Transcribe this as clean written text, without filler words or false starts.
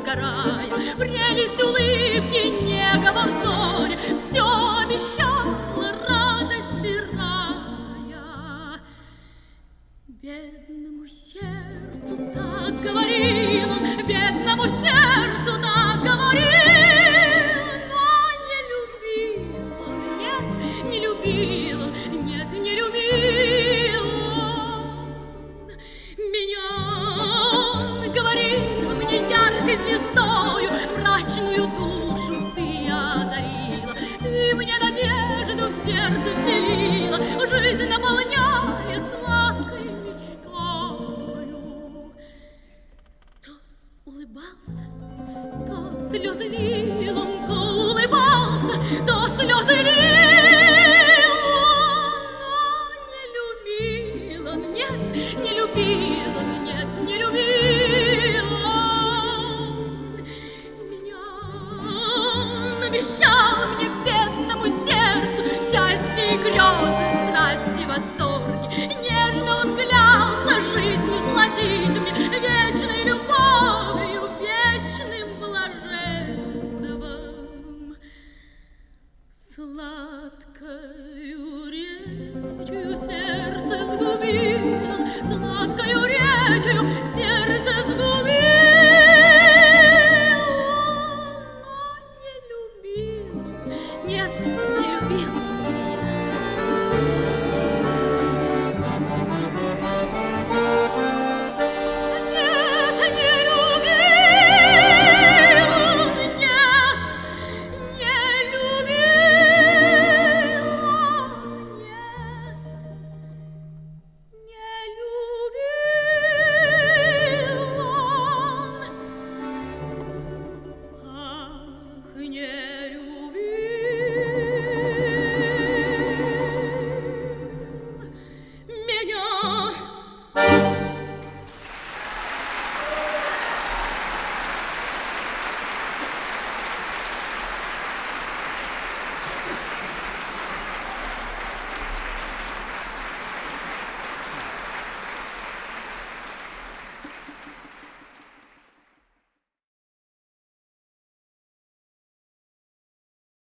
сгорая, прелесть улыбки, нега во взоре, все обещало радости рая. Бедному сердцу так говорил он, бедному сердцу так говорил, но не любил он, нет, не любил он, нет, не любил он меня. Он говорил мне яркой звездою, мрачную душу ты озарила, ты мне надежду в сердце вселила, жизнь наполняя сладкой мечтою. То улыбался, то слезы лил,